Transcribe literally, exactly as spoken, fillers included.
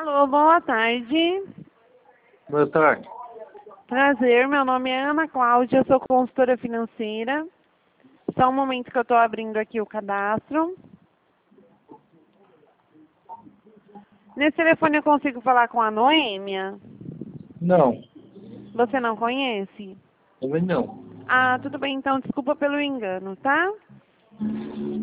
Alô, boa tarde. Boa tarde. Prazer, meu nome é Ana Cláudia, eu sou consultora financeira. Só um momento que eu estou abrindo aqui o cadastro. Nesse telefone eu consigo falar com a Noêmia? Não, Você não conhece? também não. Ah, tudo bem, então desculpa pelo engano, tá?